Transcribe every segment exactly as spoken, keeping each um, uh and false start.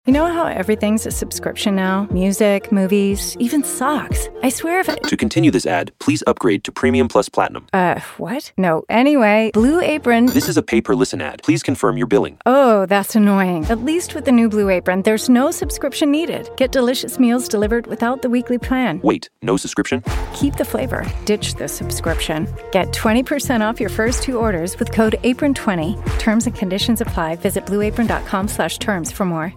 You know how everything's a subscription now? Music, movies, even socks. I swear if it... To continue this ad, please upgrade to Premium Plus Platinum. Uh, what? No. Anyway, Blue Apron... This is a pay-per-listen ad. Please confirm your billing. Oh, that's annoying. At least with the new Blue Apron, there's no subscription needed. Get delicious meals delivered without the weekly plan. Wait, no subscription? Keep the flavor. Ditch the subscription. Get twenty percent off your first two orders with code apron twenty. Terms and conditions apply. Visit blueapron.com slash terms for more.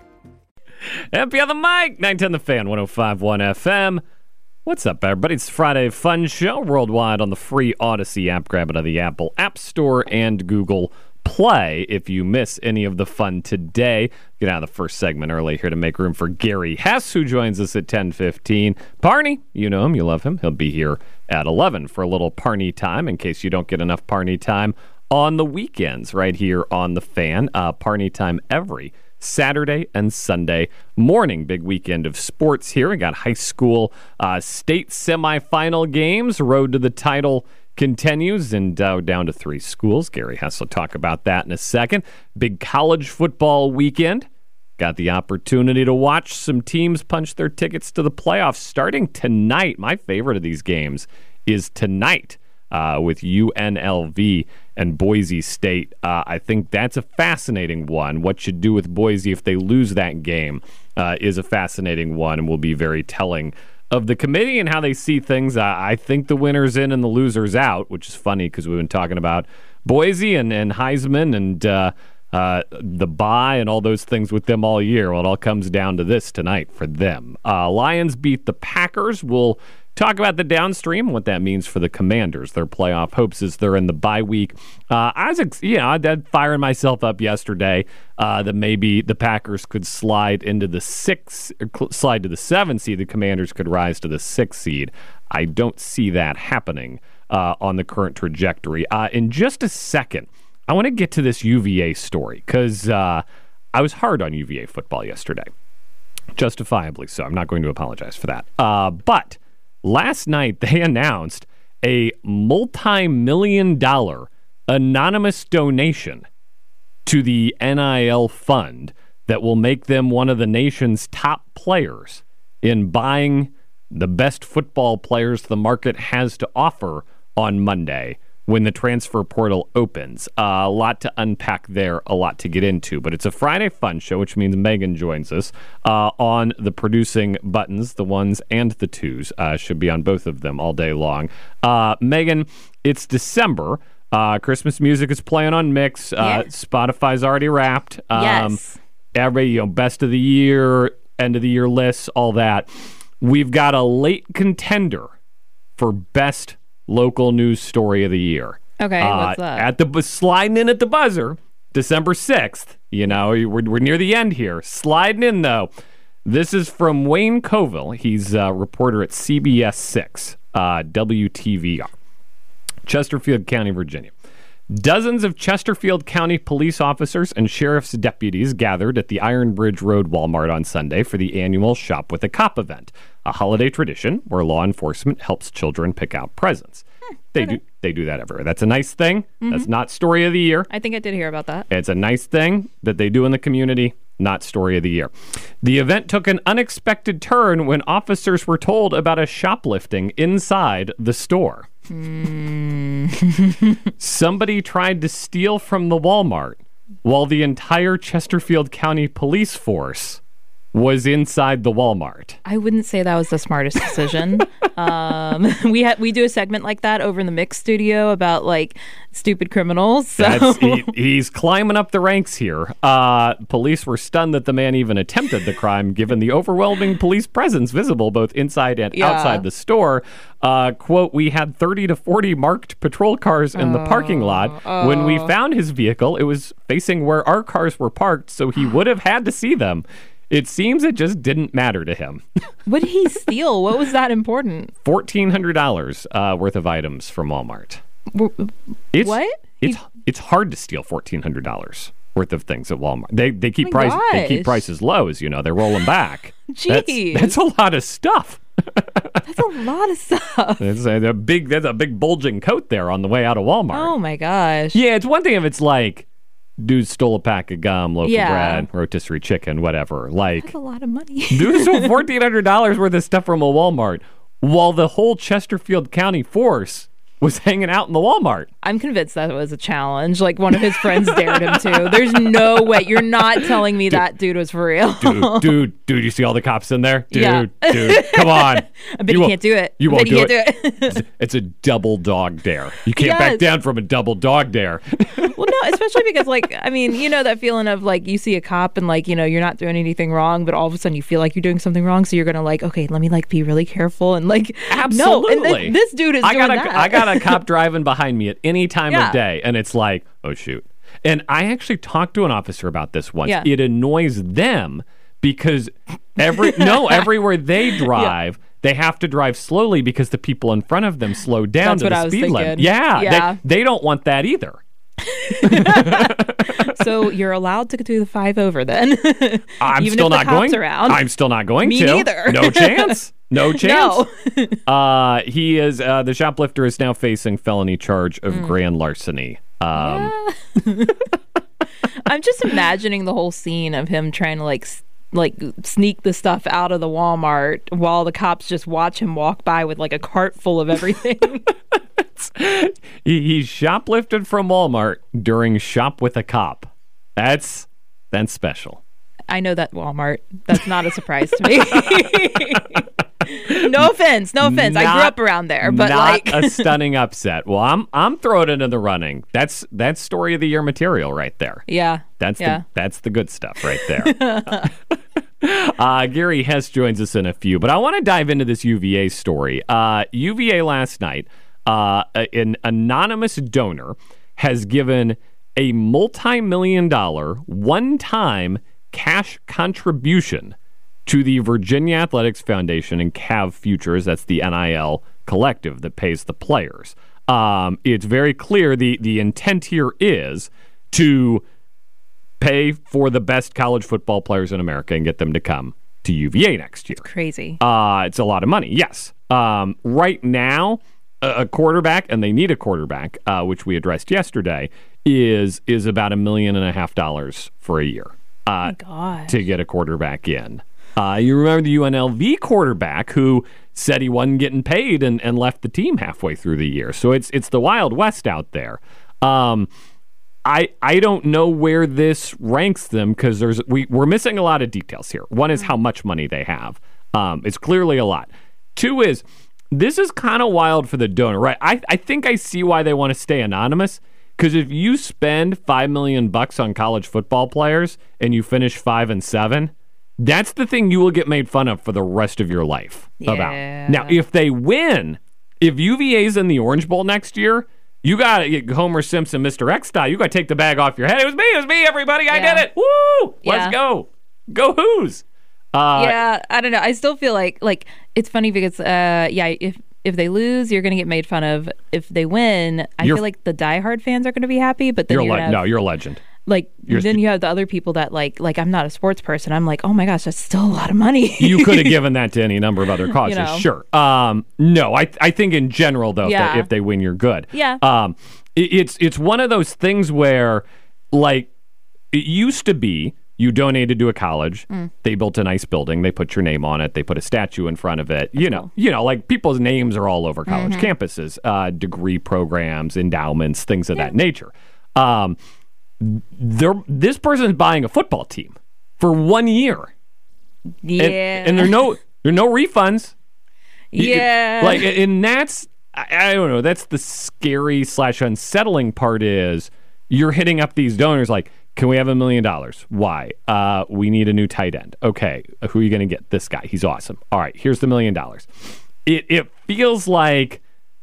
M P on the mic, nine ten The Fan, one oh five point one F M. What's up, everybody? It's Friday Fun Show worldwide on the free Odyssey app. Grab it on the Apple App Store and Google Play. If you miss any of the fun today, get out of the first segment early here to make room for Gary Hess, who joins us at ten fifteen. Parney, you know him, you love him. He'll be here at eleven for a little Parney time in case you don't get enough Parney time on the weekends right here on The Fan. Uh, Parney time every Saturday and Sunday morning. Big weekend of sports here. We got high school uh, state semifinal games. Road to the title continues and uh, down to three schools. Gary Hess will talk about that in a second. Big college football weekend. Got the opportunity to watch some teams punch their tickets to the playoffs starting tonight. My favorite of these games is tonight. Uh, with U N L V and Boise State. Uh, I think that's a fascinating one. What you do with Boise if they lose that game uh, is a fascinating one and will be very telling of the committee and how they see things. Uh, I think the winner's in and the loser's out, which is funny because we've been talking about Boise and, and Heisman and uh, uh, the bye and all those things with them all year. Well, it all comes down to this tonight for them. Uh, Lions beat the Packers. We'll talk about the downstream, what that means for the Commanders. Their playoff hopes as they're in the bye week. Uh, I was, ex- you know, I did firing myself up yesterday uh, that maybe the Packers could slide into the six, slide to the seven seed. The Commanders could rise to the six seed. I don't see that happening uh, on the current trajectory. Uh, in just a second, I want to get to this U V A story because uh, I was hard on U V A football yesterday, justifiably so. I'm not going to apologize for that. Uh, but last night, they announced a multi-million dollar anonymous donation to the N I L fund that will make them one of the nation's top players in buying the best football players the market has to offer on Monday when the transfer portal opens. Uh, a lot to unpack there, a lot to get into. But it's a Friday Fun Show, which means Megan joins us uh, on the producing buttons, the ones and the twos. Uh, should be on both of them all day long. Uh, Megan, it's December. Uh, Christmas music is playing on Mix. Uh, yeah. Spotify's already wrapped. Um, yes. Every, you know, best of the year, end of the year lists, all that. We've got a late contender for best local news story of the year. Okay, uh, what's that? At the sliding in at the buzzer, December sixth. You know, we're, we're near the end here. Sliding in though. This is from Wayne Coville. He's a reporter at C B S six, uh, W T V R, Chesterfield County, Virginia. Dozens of Chesterfield County police officers and sheriff's deputies gathered at the Iron Bridge Road Walmart on Sunday for the annual Shop with a Cop event, a holiday tradition where law enforcement helps children pick out presents. Hmm, they okay. do they do that everywhere. That's a nice thing. Mm-hmm. That's not story of the year. I think I did hear about that. It's a nice thing that they do in the community, not story of the year. The event took an unexpected turn when officers were told about a shoplifting inside the store. Mm. Somebody tried to steal from the Walmart while the entire Chesterfield County police force was inside the Walmart. I wouldn't say that was the smartest decision. um, we ha- we do a segment like that over in the Mix studio about like stupid criminals. So. That's, he, he's climbing up the ranks here. Uh, police were stunned that the man even attempted the crime, given the overwhelming police presence visible both inside and yeah. outside the store. Uh, quote, we had thirty to forty marked patrol cars in the parking lot. Oh. When we found his vehicle, it was facing where our cars were parked, so he would have had to see them. It seems it just didn't matter to him. What did he steal? What was that important? fourteen hundred dollars uh, worth of items from Walmart. It's, what? It's he... it's hard to steal fourteen hundred dollars worth of things at Walmart. They they keep oh price gosh. they keep prices low, as you know. They're rolling back. Jeez, that's, that's a lot of stuff. That's a lot of stuff. That's a, a big. That's a big bulging coat there on the way out of Walmart. Oh my gosh. Yeah, it's one thing if it's like dude stole a pack of gum, loaf Yeah. of bread, rotisserie chicken, whatever. Like, That's a lot of money. dude stole fourteen hundred dollars worth of stuff from a Walmart while the whole Chesterfield County force was hanging out in the Walmart. I'm convinced that was a challenge. Like one of his friends dared him to. There's no way. You're not telling me that dude was for real. Dude, dude, dude, you see all the cops in there? Dude, Yeah. dude, come on. I bet You he won't- can't do it. You I won't bet he do can't it. do it. It's a double dog dare. You can't back Yes. down from a double dog dare. Well, no, especially because, like, I mean, you know that feeling of, like, you see a cop and, like, you know, you're not doing anything wrong, but all of a sudden you feel like you're doing something wrong, so you're going to, like, okay, let me, like, be really careful and, like, no. And Absolutely. th- this dude is I doing got a, that. I got a cop driving behind me at any time Yeah. of day, and it's like, oh, shoot. And I actually talked to an officer about this once. Yeah. It annoys them because every no, everywhere they drive, they have to drive slowly because the people in front of them slow down That's to what the I was speed limit. thinking. Yeah, Yeah. They, they don't want that either. So you're allowed to do the five over then. I'm Even still if the not cops going. around. I'm still not going Me to. neither. No chance. No chance. No. uh, he is uh, the shoplifter is now facing felony charge of grand larceny. Um, I'm just imagining the whole scene of him trying to, like, s- like sneak the stuff out of the Walmart while the cops just watch him walk by with, like, a cart full of everything. he, he shoplifted from Walmart during Shop with a Cop. That's that's special. I know that Walmart. That's not a surprise to me. No offense, no offense. I grew Not- up around there, but not like a stunning upset. Well, I'm I'm throwing it in the running. That's that's story of the year material right there. yeah, That's yeah. the that's the good stuff right there. uh, Gary Hess joins us in a few, but I want to dive into this U V A story. Uh, U V A last night, uh, an anonymous donor has given a multi-million dollar one-time cash contribution to the Virginia Athletics Foundation and Cav Futures. That's the N I L collective that pays the players. Um, it's very clear the the intent here is to pay for the best college football players in America and get them to come to U V A next year. Crazy. Uh, it's a lot of money, yes. Um, right now, a, a quarterback, and they need a quarterback, uh, which we addressed yesterday, is is about a million and a half dollars for a year uh, gosh. to get a quarterback in. Uh, you remember the U N L V quarterback who said he wasn't getting paid and, and left the team halfway through the year. So it's it's the Wild West out there. Um, I I don't know where this ranks them because there's we we're missing a lot of details here. One is how much money they have. Um, it's clearly a lot. Two is this is kind of wild for the donor, right? I I think I see why they want to stay anonymous because if you spend five million bucks on college football players and you finish five and seven, that's the thing you will get made fun of for the rest of your life about. Yeah. Now, if they win, if U V A's in the Orange Bowl next year, you got to get Homer Simpson, Mister X style. You got to take the bag off your head. It was me. It was me, everybody. I Yeah. did it. Woo! Let's Yeah. go. Go Who's. Uh, yeah, I don't know. I still feel like like it's funny because uh yeah, if if they lose, you're going to get made fun of. If they win, I You're- feel like the diehard fans are going to be happy, but then You're a you're le- gonna have, no, you're a legend. like you're- then you have the other people that like like I'm not a sports person. I'm like, "Oh my gosh, that's still a lot of money." You could have given that to any number of other causes. know. Sure. Um, no, I I think in general though, if, Yeah. they, if they win, you're good. Yeah. Um, it, it's it's one of those things where, like, it used to be you donated to a college, Mm. they built a nice building, they put your name on it, they put a statue in front of it. You know, you know, like people's names are all over college Mm-hmm. campuses, uh, degree programs, endowments, things of that nature. Um, they're, this person's buying a football team for one year. yeah. And, and there are no there are no refunds. You- yeah. Like, and that's I, I don't know. That's the scary slash unsettling part is you're hitting up these donors like, can we have a million dollars? Why? Uh, we need a new tight end. Okay, who are you going to get? This guy. He's awesome. All right, here's the million dollars. It it feels like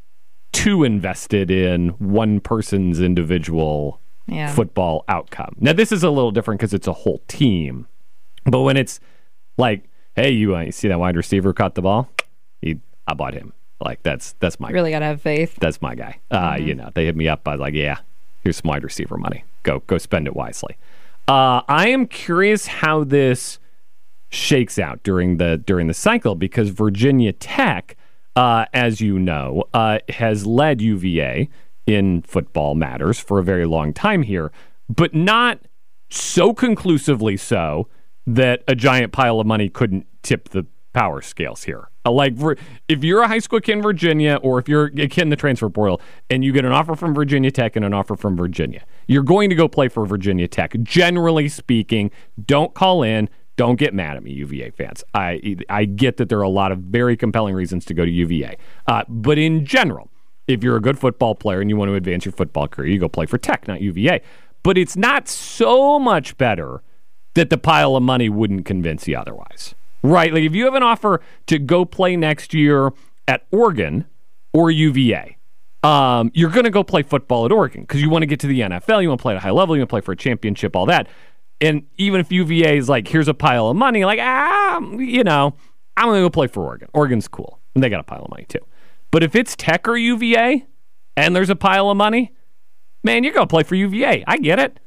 too invested in one person's individual Yeah. football outcome. Now, this is a little different because it's a whole team. But when it's like, hey, you, uh, you see that wide receiver who caught the ball? He, I bought him. Like, that's that's my really got to have faith. that's my guy. Uh, You know, they hit me up. I was like, yeah, here's some wide receiver money. Go go spend it wisely. Uh, I am curious how this shakes out during the during the cycle because Virginia Tech, uh, as you know, uh, has led U V A in football matters for a very long time here. but not so conclusively so that a giant pile of money couldn't tip the power scales here. Uh, like, for, if you're a high school kid in Virginia, or if you're a kid in the transfer portal, and you get an offer from Virginia Tech and an offer from Virginia, you're going to go play for Virginia Tech. Generally speaking, don't call in. Don't get mad at me, U V A fans. I I get that there are a lot of very compelling reasons to go to U V A. Uh, but in general, if you're a good football player and you want to advance your football career, you go play for Tech, not U V A. But it's not so much better that the pile of money wouldn't convince you otherwise. Right? Like, if you have an offer to go play next year at Oregon or U V A, um, you're going to go play football at Oregon because you want to get to the N F L, you want to play at a high level, you want to play for a championship, all that. And even if U V A is like, here's a pile of money, like, ah, you know, I'm going to go play for Oregon. Oregon's cool. And they got a pile of money too. But if it's Tech or U V A and there's a pile of money, man, you're going to play for U V A. I get it.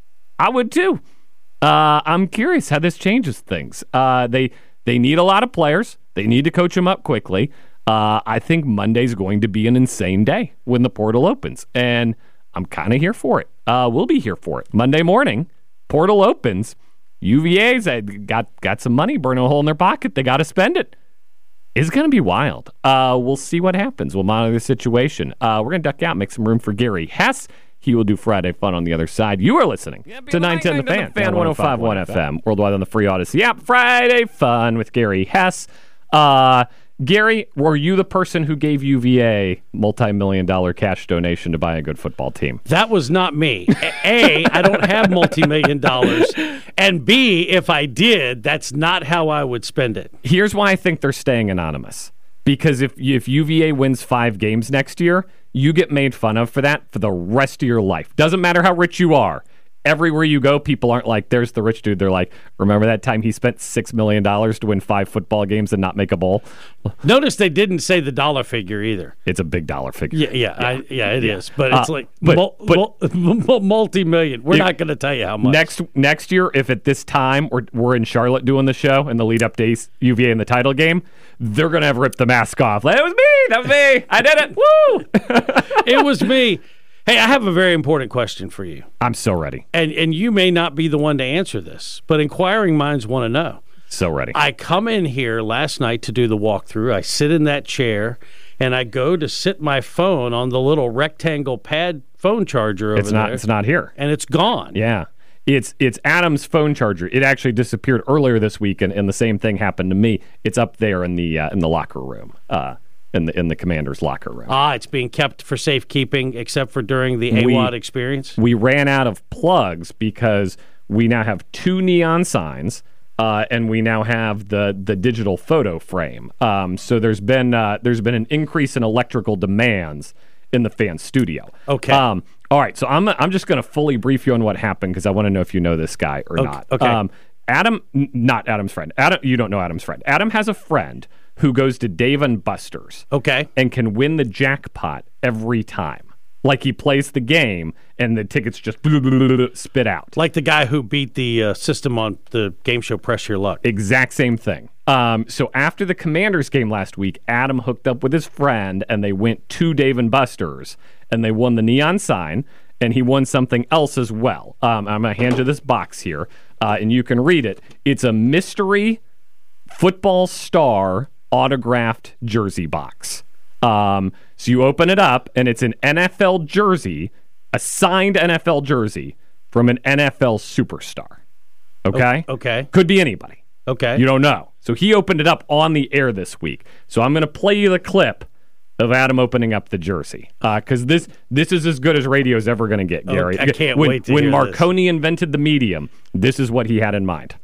I would too. Uh, I'm curious how this changes things. Uh, they they need a lot of players. They need to coach them up quickly. Uh, I think Monday's going to be an insane day when the portal opens. And I'm kind of here for it. Uh, we'll be here for it. Monday morning, portal opens. U V A's got, got some money burning a hole in their pocket. They got to spend it. It's going to be wild. Uh, we'll see what happens. We'll monitor the situation. Uh, we're going to duck out, make some room for Gary Hess. He will do Friday Fun on the other side. You are listening yeah, to nine ten The Fan, Fan one oh five point one F M, worldwide on the free Odyssey app. Friday Fun with Gary Hess. Uh, Gary, were you the person who gave U V A multi-million dollar cash donation to buy a good football team? That was not me. A, I don't have multi-million dollars. And B, if I did, that's not how I would spend it. Here's why I think they're staying anonymous. Because if if U V A wins five games next year, you get made fun of for that for the rest of your life. Doesn't matter how rich you are. Everywhere you go, people aren't like, there's the rich dude. They're like, remember that time he spent six million dollars to win five football games and not make a bowl? Notice they didn't say the dollar figure either. It's a big dollar figure. Yeah, yeah, yeah, I, yeah it yeah. is. But it's uh, like but, mul- but, mul- multi-million. We're not going to tell you how much. Next next year, if at this time we're, we're in Charlotte doing the show and the lead up to U V A in the title game, they're going to have ripped the mask off. Like, it was me. That was me. I did it. Woo! It was me. Hey, I have a very important question for you. I'm so ready. And and you may not be the one to answer this, but inquiring minds want to know. So ready. I come in here last night to do the walkthrough. I sit in that chair, and I go to sit my phone on the little rectangle pad phone charger over it's not, there. It's not here. And it's gone. Yeah. It's it's Adam's phone charger. It actually disappeared earlier this week, and, and the same thing happened to me. It's up there in the uh, in the locker room. Uh In the in the commander's locker room. Ah, it's being kept for safekeeping, except for during the A W O D we, experience? We ran out of plugs because we now have two neon signs, uh, and we now have the the digital photo frame. Um, so there's been uh, there's been an increase in electrical demands in the fan studio. Okay. Um, all right, so I'm I'm just going to fully brief you on what happened because I want to know if you know this guy or okay. not. Okay. Um, Adam, n- not Adam's friend. Adam, you don't know Adam's friend. Adam has a friend who goes to Dave and Buster's okay. and can win the jackpot every time. Like he plays the game and the tickets just blah, blah, blah, blah, spit out. Like the guy who beat the uh, system on the game show Press Your Luck. Exact same thing. Um, so after the Commanders game last week, Adam hooked up with his friend and they went to Dave and Buster's and they won the neon sign and he won something else as well. Um, I'm going to hand you this box here uh, and you can read it. It's a mystery football star autographed jersey box. Um, so you open it up, and it's an N F L jersey, a signed N F L jersey from an N F L superstar. Okay? Okay. Could be anybody. Okay. You don't know. So he opened it up on the air this week. So I'm going to play you the clip of Adam opening up the jersey. Because uh, this this is as good as radio's ever going to get, Gary. Oh, I can't when, wait to When hear Marconi this. invented the medium, this is what he had in mind.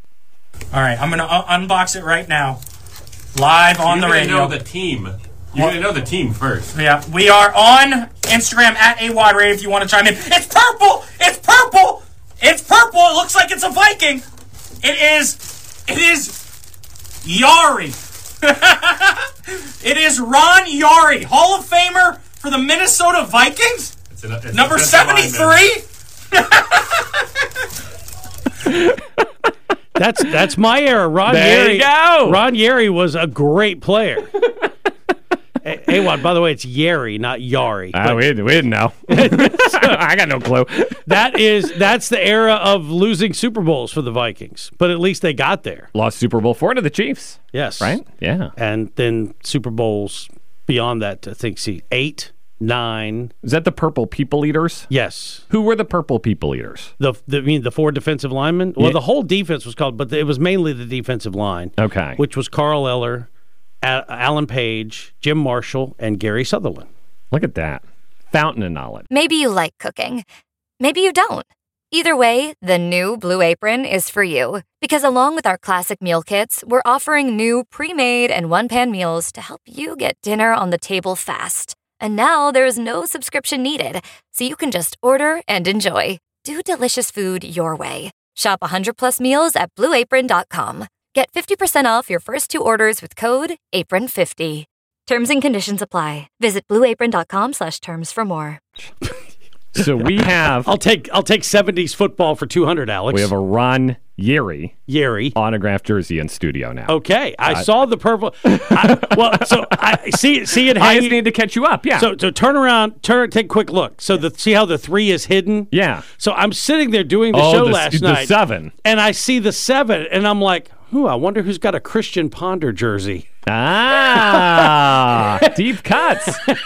All right, I'm going to uh, unbox it right now. Live on You're the radio. You're going to know the team. You're going to know the team first. Yeah, we are on Instagram at A W O D Radio if you want to chime in. It's purple! It's purple! It's purple! It looks like it's a Viking. It is, it is Yari. It is Ron Yari, Hall of Famer for the Minnesota Vikings. It's an, it's Number seventy-three. That's that's my era. Ron there Yari, you go. Ron Yari was a great player. A- Awad, by the way, it's Yeri, not Yari. Uh, we, didn't, we didn't know. I got no clue. That is that's the era of losing Super Bowls for the Vikings, but at least they got there. Lost Super Bowl four to the Chiefs. Yes, Right? Yeah. and then Super Bowls beyond that. I think see eight, nine. Is that the Purple People Eaters? Yes, Who were the Purple People Eaters? the, the I mean the four defensive linemen. Well, Yeah. the whole defense was called, but it was mainly the defensive line. Okay. which was Carl Eller, A- Alan Page, Jim Marshall, and Gary Sutherland. Look at that. Fountain of knowledge. Maybe you like cooking. Maybe you don't. Either way, the new Blue Apron is for you. Because along with our classic meal kits, we're offering new pre-made and one-pan meals to help you get dinner on the table fast. And now there's no subscription needed, so you can just order and enjoy. Do delicious food your way. Shop one hundred plus meals at blue apron dot com. Get fifty percent off your first two orders with code apron fifty. Terms and conditions apply. Visit blue apron dot com slash terms for more. So we have I'll take I'll take seventies football for two hundred, Alex. we have a Ron Yeri Yeri. autographed jersey in studio now. Okay, I saw the purple. I, well, so I see see it I just hanging. need to catch you up. Yeah. So, so turn around, turn, take a quick look. So the see how the three is hidden. yeah. So I'm sitting there doing the oh, show the, last the night, seven. and I see the seven, and I'm like, "Who? I wonder who's got a Christian Ponder jersey." Ah, deep cuts.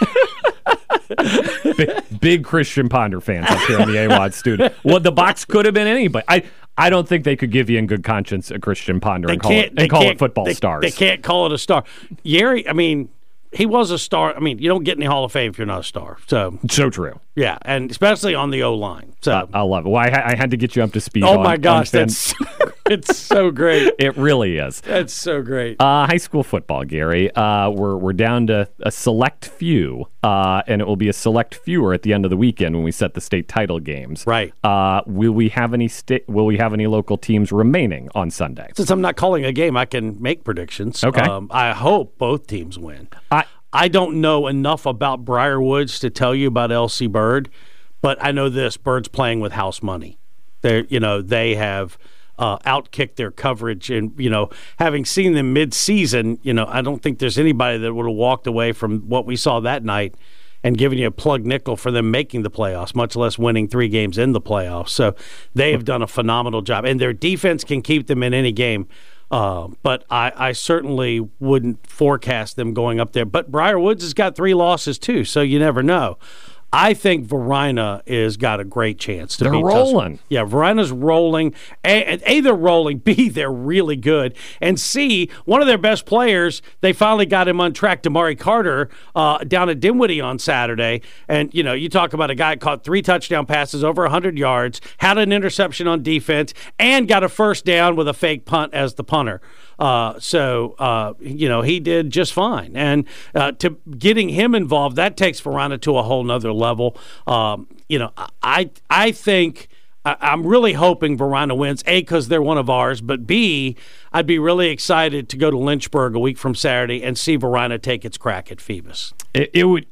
big, big Christian Ponder fans up here in the A W O D studio. Well, the box could have been anybody. I, I don't think they could give you in good conscience a Christian Ponder and call it, they and call can't- it football they, stars. They can't call it a star. Yeri, I mean, he was a star. I mean, you don't get in the Hall of Fame if you're not a star. So So true. yeah, and especially on the O line. So Uh, I love it. Well, I, ha- I had to get you up to speed. oh on- my on gosh, fan- that's it's so great. it really is. That's so great. Uh, high school football, Gary. Uh, we're we're down to a select few, uh, and it will be a select fewer at the end of the weekend when we set the state title games. Right. Uh, will we have any state? Will we have any local teams remaining on Sunday? Since I'm not calling a game, I can make predictions. Okay. Um, I hope both teams win. I I don't know enough about Briar Woods to tell you about L C Bird, but I know this: Bird's playing with house money. They, you know, they have uh, outkicked their coverage, and you know, having seen them mid-season, you know, I don't think there's anybody that would have walked away from what we saw that night and given you a plug nickel for them making the playoffs, much less winning three games in the playoffs. So they have done a phenomenal job, and their defense can keep them in any game. Uh, but I, I certainly wouldn't forecast them going up there. But Briar Woods has got three losses too, so you never know. I think Verina is got a great chance to They're beat rolling. Tusker. Yeah, Verina's rolling. A, A, they're rolling. B, they're really good. And C, one of their best players, they finally got him on track, Damari Carter, uh, down at Dinwiddie on Saturday. And, you know, you talk about a guy who caught three touchdown passes, over one hundred yards, had an interception on defense, and got a first down with a fake punt as the punter. Uh, so, uh, you know, he did just fine. And uh, to getting him involved, that takes Verina to a whole nother level. Um, you know, I I think I, I'm really hoping Verina wins, A, because they're one of ours, but B, I'd be really excited to go to Lynchburg a week from Saturday and see Verina take its crack at Phoebus. It, it would.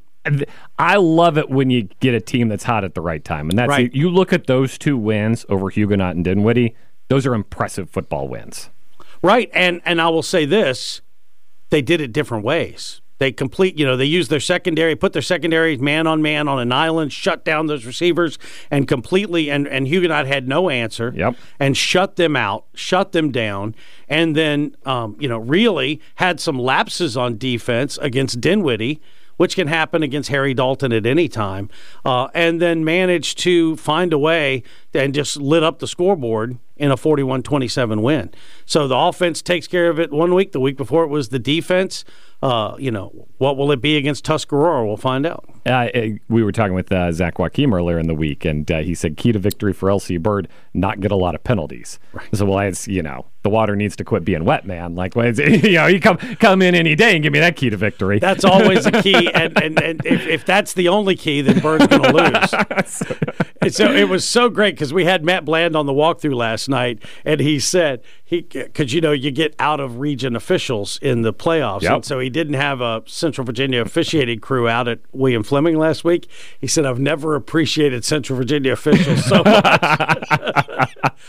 I love it when you get a team that's hot at the right time, and that's Right. you look at those two wins over Huguenot and Dinwiddie. Those are impressive football wins. Right, and and I will say this, they did it different ways. They complete, you know, they used their secondary, put their secondary man on man on an island, shut down those receivers, and completely, and, and Huguenot had no answer, Yep. and shut them out, shut them down, and then, um, you know, really had some lapses on defense against Dinwiddie, which can happen against Harry Dalton at any time, uh, and then managed to find a way and just lit up the scoreboard in a forty-one twenty-seven win. So the offense takes care of it one week. The week before it was the defense. Uh, you know, what will it be against Tuscarora? We'll find out. Uh, we were talking with uh, Zach Joachim earlier in the week, and uh, he said key to victory for L C Bird, not get a lot of penalties. Right. So, well, it's, you know, the water needs to quit being wet, man. Like, well, it's, you know, you come come in any day and give me that key to victory. That's always a key, and, and, and if, if that's the only key, then Bird's going to lose. And so it was so great because we had Matt Bland on the walkthrough last night, and he said he because you know you get out of region officials in the playoffs, Yep. and so he didn't have a Central Virginia officiating crew out at William Fleming last week. He said, "I've never appreciated Central Virginia officials so much."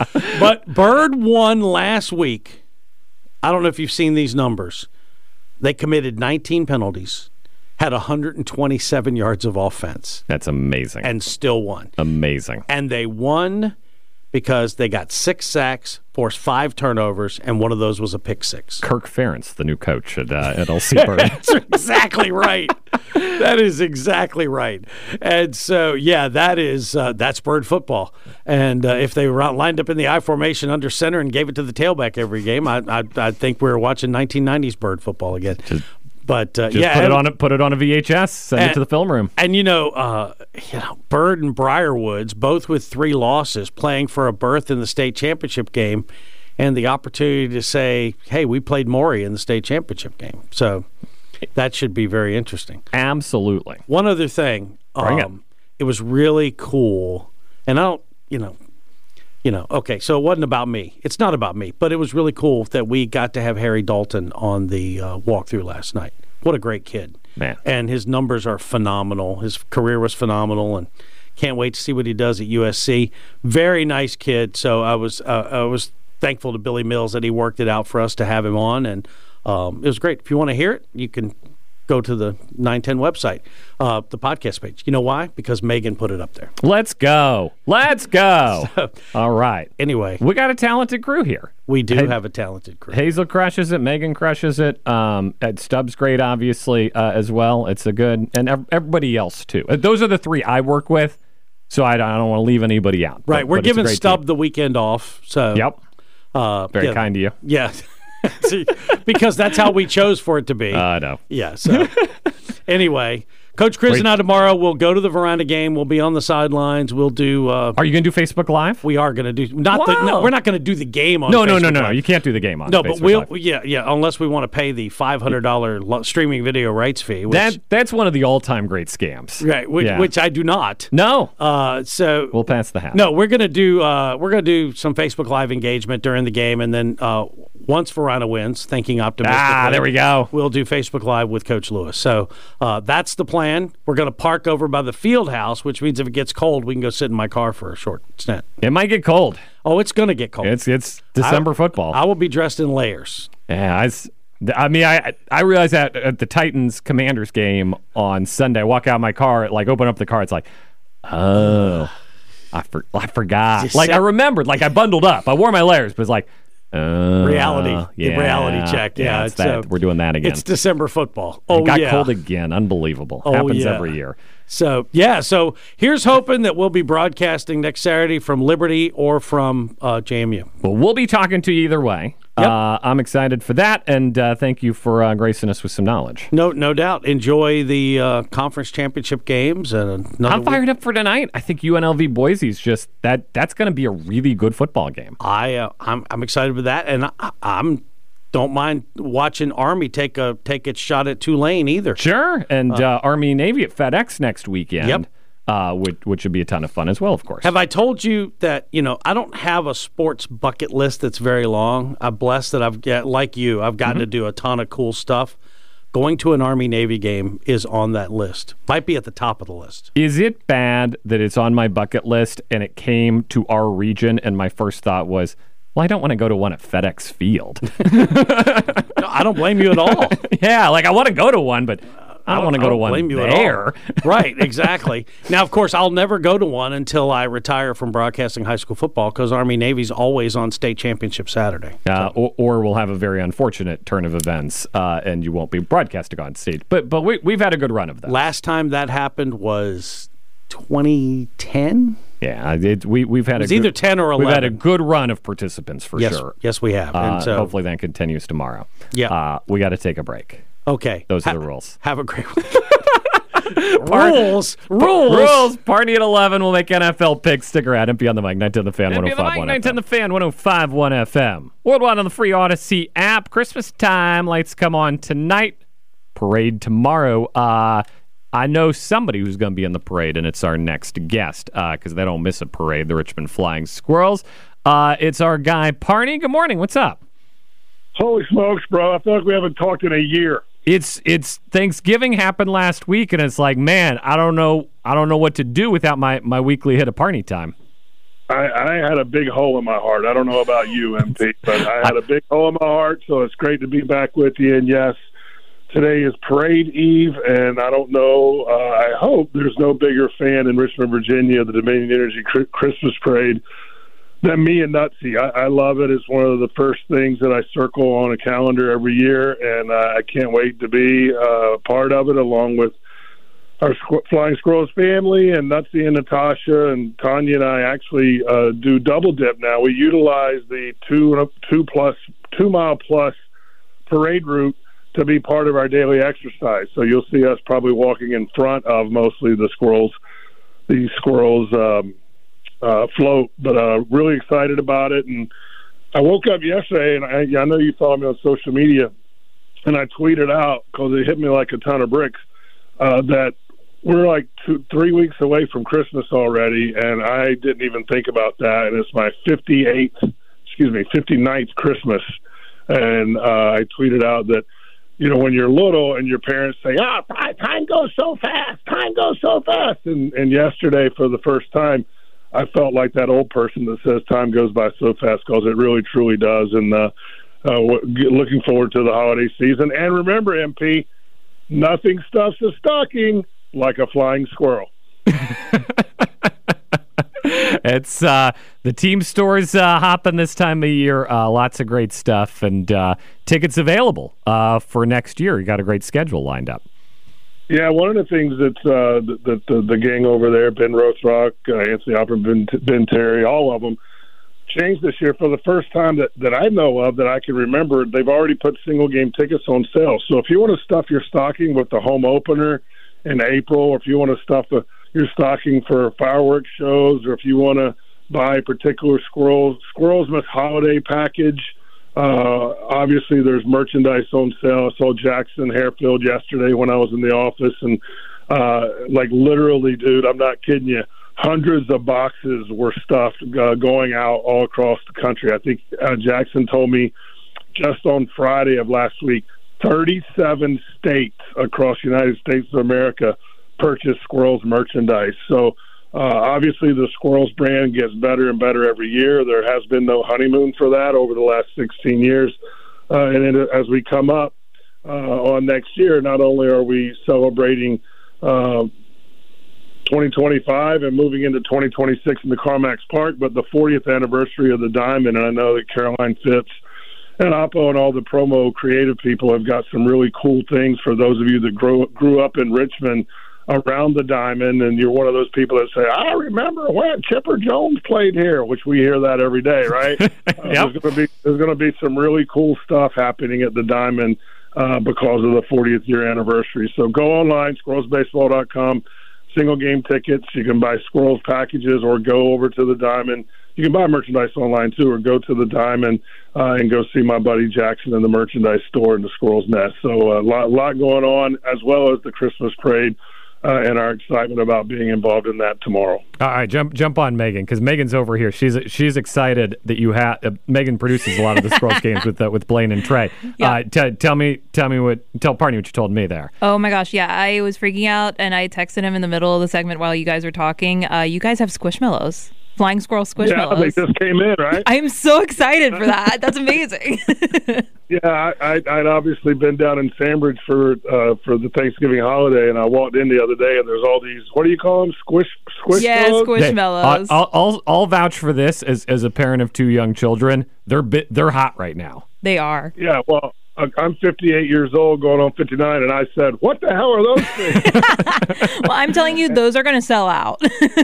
But Bird won last week. I don't know if you've seen these numbers. They committed nineteen penalties, had one hundred twenty-seven yards of offense. That's amazing. And still won. Amazing. And they won because they got six sacks, forced five turnovers, and one of those was a pick six. Kirk Ferentz, the new coach at, uh, at L C Bird. That's exactly right. That is exactly right. And so, yeah, that is uh, that's Bird football. And uh, if they were out lined up in the I formation under center and gave it to the tailback every game, I I, I think we were watching nineteen nineties Bird football again. Just, but uh, just yeah, put and, it on a, put it on a V H S, send and, it to the film room. And you know, uh, you know, Bird and Briarwoods, both with three losses, playing for a berth in the state championship game, and the opportunity to say, "Hey, we played Maury in the state championship game." So that should be very interesting. Absolutely. One other thing, Bring um, it. it was really cool, and I don't, you know, you know, okay, so it wasn't about me. It's not about me, but it was really cool that we got to have Harry Dalton on the uh, walkthrough last night. What a great kid, man! And his numbers are phenomenal. His career was phenomenal, and can't wait to see what he does at U S C. Very nice kid. So I was, uh, I was thankful to Billy Mills that he worked it out for us to have him on, and um, it was great. If you want to hear it, you can go to the nine ten website, uh, the podcast page. You know why? Because Megan put it up there. Let's go. Let's go. So, all right. Anyway. We got a talented crew here. We do hey, have a talented crew. Hazel crushes it. Megan crushes it. Um, Ed Stubbs great, obviously, uh, as well. It's a good, and ev- everybody else, too. Uh, those are the three I work with, so I, I don't want to leave anybody out. Right. But, We're but giving Stubb team. the weekend off. So Yep. Uh, Very yeah, kind of you. Yeah. Because that's how we chose for it to be. I uh, know. Yeah. So anyway, Coach Chris Wait. and I tomorrow will go to the Veranda game. We'll be on the sidelines. We'll do. Uh, are you going to do Facebook Live? We are going to do. Not wow. the. No, we're not going to do the game on. No, Facebook no, no, no, Live. no. You can't do the game on. No, Facebook but we'll. Live. Yeah, yeah. Unless we want to pay the five hundred dollar streaming video rights fee. Which, that that's one of the all time great scams. Right. Which, yeah. which I do not. No. Uh. So we'll pass the hat. No, we're gonna do. Uh. We're gonna do some Facebook Live engagement during the game, and then uh. Once Verona wins, thinking optimistically. Ah, there we go. We'll do Facebook Live with Coach Lewis. So uh, that's the plan. We're going to park over by the field house, which means if it gets cold, we can go sit in my car for a short stint. It might get cold. Oh, it's going to get cold. It's it's December I, football. I will be dressed in layers. Yeah, I, I mean, I I realized that at the Titans Commanders game on Sunday, I walk out of my car, like open up the car, it's like, oh, I for, I forgot. Like I remembered, like I bundled up, I wore my layers, but it's like. Uh, reality, yeah, the reality check. Yeah, yeah it's that. Uh, We're doing that again. It's December football. Oh, it got yeah. cold again. Unbelievable. Oh, Happens yeah. every year. So, yeah, so here's hoping that we'll be broadcasting next Saturday from Liberty or from uh, J M U. Well, we'll be talking to you either way. Yep. Uh, I'm excited for that, and uh, thank you for uh, gracing us with some knowledge. No, no doubt. Enjoy the uh, conference championship games. And I'm fired up for tonight. I think U N L V Boise's just that. That's going to be a really good football game. I, uh, I'm, I'm excited for that, and I, I'm don't mind watching Army take a take its shot at Tulane either. Sure, and uh, uh, Army Navy at FedEx next weekend. Yep. Uh, which, which would be a ton of fun as well, of course. Have I told you that, you know, I don't have a sports bucket list that's very long. I'm blessed that I've got, like you, I've gotten mm-hmm. to do a ton of cool stuff. Going to an Army-Navy game is on that list. Might be at the top of the list. Is it bad that it's on my bucket list and it came to our region and my first thought was, well, I don't want to go to one at FedEx Field. No, I don't blame you at all. Yeah, like I want to go to one, but I don't want to go to one blame you there. At all. Right, exactly. Now, of course, I'll never go to one until I retire from broadcasting high school football because Army-Navy's always on state championship Saturday. Uh, or, or we'll have a very unfortunate turn of events uh, and you won't be broadcasting on stage. But but we, we've had a good run of that. Last time that happened was twenty ten? Yeah, it, we, we've had it was a either good, ten or eleven. We've had a good run of participants for yes, sure. Yes, we have. Uh, and so, hopefully that continues tomorrow. Yeah. Uh, we got to take a break. Okay. Those ha- are the rules. Have a great week. rules. Rules. Rules. Party at eleven. We'll make N F L picks. Stick around. M P on the mic. nine ten The Fan. oh one oh five point one F M. nine ten The Fan. one oh five point one F M. Worldwide on the free Odyssey app. Christmas time. Lights come on tonight. Parade tomorrow. Uh, I know somebody who's going to be in the parade, and it's our next guest because uh, they don't miss a parade. The Richmond Flying Squirrels. Uh, it's our guy, Parney. Good morning. What's up? Holy smokes, bro. I feel like we haven't talked in a year. It's it's Thanksgiving happened last week, and it's like, man, I don't know, I don't know what to do without my, my weekly hit of Parney time. I, I had a big hole in my heart. I don't know about you, M P, but I had a big hole in my heart. So it's great to be back with you. And yes, today is Parade Eve, and I don't know, uh, I hope there's no bigger fan in Richmond, Virginia, of the Dominion Energy Christmas Parade than me and Nutsy. I, I love it. It's one of the first things that I circle on a calendar every year, and uh, I can't wait to be uh, part of it along with our Squ- Flying Squirrels family and Nutsy and Natasha and Tanya and I actually uh, do double dip now. We utilize the two two plus two mile plus parade route to be part of our daily exercise. So you'll see us probably walking in front of mostly the squirrels, the squirrels um, uh, float. But uh, really excited about it. And I woke up yesterday, and I, I know you follow me on social media, and I tweeted out because it hit me like a ton of bricks uh, that we're like two, three weeks away from Christmas already, and I didn't even think about that. And it's my fifty-eighth, excuse me, fifty-ninth Christmas. And uh, I tweeted out that, you know, when you're little and your parents say, "Ah, oh, time goes so fast, time goes so fast," and and yesterday for the first time, I felt like that old person that says time goes by so fast, because it really truly does. And uh, uh, looking forward to the holiday season. And remember, M P, nothing stuffs a stocking like a flying squirrel. It's uh, the team stores uh, hopping this time of year. Uh, lots of great stuff, and uh, tickets available uh, for next year. You got a great schedule lined up. Yeah, one of the things that uh, that the, the gang over there, Ben Rothrock, uh, Anthony Opera, Ben, Ben Terry, all of them, changed this year for the first time that, that I know of, that I can remember. They've already put single game tickets on sale. So if you want to stuff your stocking with the home opener in April, or if you want to stuff a, your stocking for fireworks shows, or if you want to buy a particular Squirrels Squirrels Miss holiday package, uh, obviously there's merchandise on sale. I saw Jackson Harefield yesterday when I was in the office, and uh, like literally, dude, I'm not kidding you, hundreds of boxes were stuffed uh, going out all across the country. I think uh, Jackson told me just on Friday of last week, thirty-seven states across the United States of America purchase Squirrels merchandise. So uh, obviously the Squirrels brand gets better and better every year. There has been no honeymoon for that over the last sixteen years. Uh, and it, as we come up uh, on next year, not only are we celebrating uh, twenty twenty-five and moving into twenty twenty-six in the CarMax Park, but the fortieth anniversary of the Diamond. And I know that Caroline Fitz and Oppo and all the promo creative people have got some really cool things for those of you that grew, grew up in Richmond around the Diamond, and you're one of those people that say, "I remember when Chipper Jones played here," which we hear that every day, right? uh, Yep. There's going to be there's going to be some really cool stuff happening at the Diamond uh, because of the fortieth year anniversary. So go online, squirrels baseball dot com, single game tickets. You can buy Squirrels packages or go over to the Diamond. You can buy merchandise online too, or go to the Diamond uh, and go see my buddy Jackson in the merchandise store in the Squirrels Nest. So a uh, lot, lot going on, as well as the Christmas parade. Uh, and our excitement about being involved in that tomorrow. All right, jump jump on Megan, because Megan's over here. She's she's excited that you have. Uh, Megan produces a lot of the Squirrels games with uh, with Blaine and Trey. Yeah. Uh, t- tell me tell me what tell Parney what you told me there. Oh my gosh, yeah, I was freaking out, and I texted him in the middle of the segment while you guys were talking. Uh, you guys have Squishmallows. Flying Squirrel Squishmallows. Yeah, they just came in, right? I am so excited for that. That's amazing. Yeah, I, I, I'd obviously been down in Sandbridge for uh, for the Thanksgiving holiday, and I walked in the other day, and there's all these, what do you call them, squish squish Yeah, Squishmallows. They- I'll, I'll I'll vouch for this as as a parent of two young children. They're bit, they're hot right now. They are. Yeah, well, I'm fifty-eight years old, going on fifty-nine, and I said, "What the hell are those things?" Well, I'm telling you, those are going to sell out.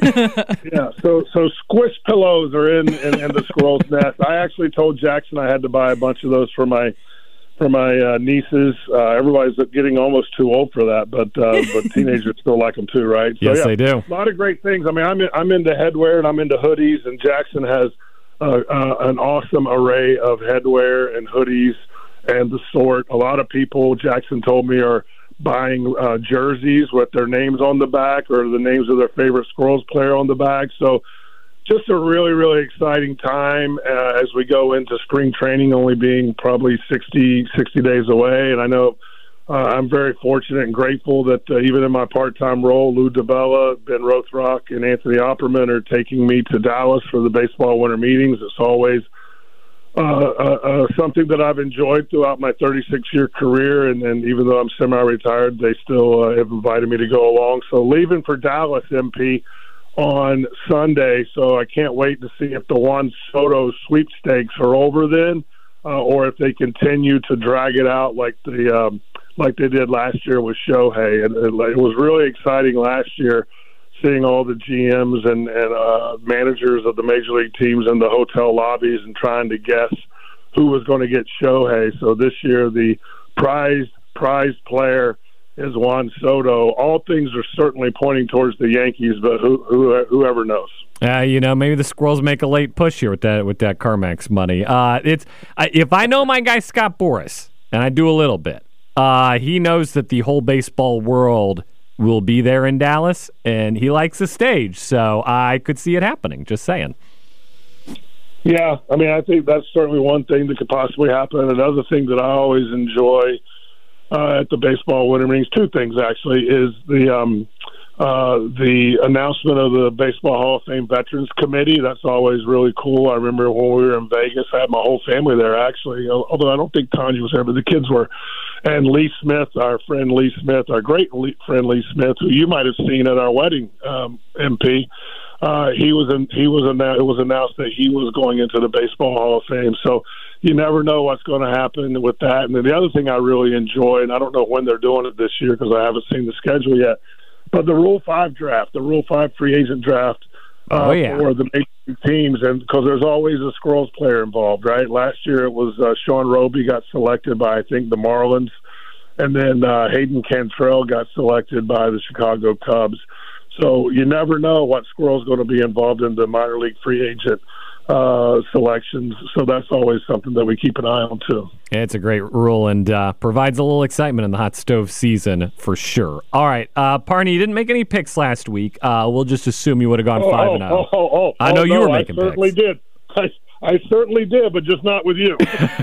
Yeah, so so squish pillows are in, in, in the Squirrel's Nest. I actually told Jackson I had to buy a bunch of those for my for my uh, nieces. Uh, everybody's getting almost too old for that, but uh, but teenagers still like them too, right? So, Yes, yeah, they do. A lot of great things. I mean, I'm in, I'm into headwear and I'm into hoodies, and Jackson has uh, uh, an awesome array of headwear and hoodies and the sort. A lot of people, Jackson told me, are buying uh, jerseys with their names on the back or the names of their favorite Squirrels player on the back. So just a really, really exciting time uh, as we go into spring training, only being probably sixty, sixty days away. And I know uh, I'm very fortunate and grateful that uh, even in my part-time role, Lou DiBella, Ben Rothrock, and Anthony Opperman are taking me to Dallas for the baseball winter meetings. It's always uh, uh, uh, something that I've enjoyed throughout my thirty-six year career, and, and even though I'm semi-retired, they still uh, have invited me to go along. So leaving for Dallas, M P, on Sunday, so I can't wait to see if the Juan Soto sweepstakes are over then, uh, or if they continue to drag it out like the um, like they did last year with Shohei. And it, it was really exciting last year, seeing all the G Ms and, and uh, managers of the major league teams in the hotel lobbies and trying to guess who was going to get Shohei. So this year, the prized prized player is Juan Soto. All things are certainly pointing towards the Yankees, but who, who whoever knows? Uh, you know, maybe the Squirrels make a late push here with that with that CarMax money. Uh, it's I, if I know my guy Scott Boras, and I do a little bit, uh, he knows that the whole baseball world will be there in Dallas, and he likes the stage, so I could see it happening. Just saying. Yeah, I mean, I think that's certainly one thing that could possibly happen. Another thing that I always enjoy uh, at the baseball winter meetings, two things actually, is the um, uh, the announcement of the Baseball Hall of Fame Veterans Committee. That's always really cool. I remember when we were in Vegas, I had my whole family there actually, although I don't think Tanya was there, but the kids were. And Lee Smith, our friend Lee Smith, our great Lee, friend Lee Smith, who you might have seen at our wedding, um, M P. Uh, he was in, he was annou- it was announced that he was going into the Baseball Hall of Fame. So you never know what's going to happen with that. And then the other thing I really enjoy, and I don't know when they're doing it this year because I haven't seen the schedule yet, but the Rule Five draft, the Rule Five free agent draft uh, oh, yeah. for the major league teams, and because there's always a Squirrels player involved, right? Last year it was uh, Sean Roby got selected by I think the Marlins. And then uh, Hayden Cantrell got selected by the Chicago Cubs. So you never know what Squirrel's going to be involved in the minor league free agent uh, selections. So that's always something that we keep an eye on, too. It's a great rule and uh, provides a little excitement in the hot stove season for sure. All right, uh, Parney, you didn't make any picks last week. Uh, we'll just assume you would have gone oh, five oh, and oh. Oh, oh, oh, I know oh, you no, were making I certainly picks. did. I, I certainly did, but just not with you.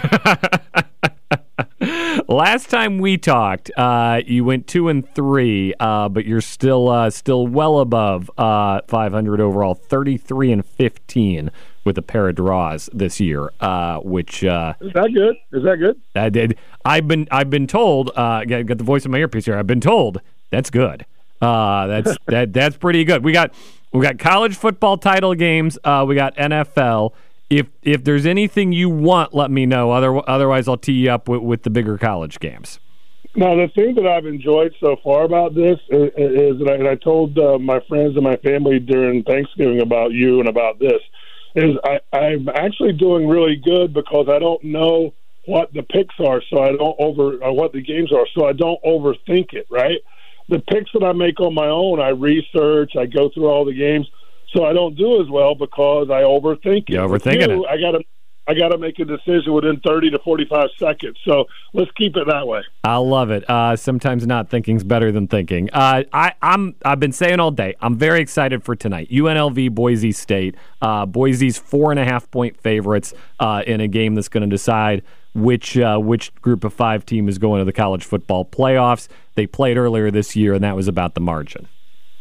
Last time we talked, uh, you went two and three, uh, but you're still uh, still well above uh, five hundred overall, thirty-three and fifteen with a pair of draws this year. Uh, which uh, is that good? Is that good? I did. I've been I've been told. Uh, got, got the voice in my earpiece here. I've been told that's good. Uh, that's that that's pretty good. We got we got college football title games. Uh, we got N F L. If if there's anything you want, let me know. Other, otherwise, I'll tee you up with, with the bigger college games. Now, the thing that I've enjoyed so far about this is, is that I, and I told uh, my friends and my family during Thanksgiving about you and about this, is I, I'm actually doing really good because I don't know what the picks are, so I don't over or what the games are, so I don't overthink it, right? The picks that I make on my own, I research, I go through all the games. So I don't do as well because I overthink it. You're overthinking you, it. I gotta, I gotta make a decision within thirty to forty-five seconds. So let's keep it that way. I love it. Uh, sometimes not thinking's better than thinking. Uh, I, I'm, I've been saying all day. I'm very excited for tonight. U N L V, Boise State. Uh, Boise's four and a half point favorites uh, in a game that's going to decide which uh, which group of five team is going to the college football playoffs. They played earlier this year, and that was about the margin.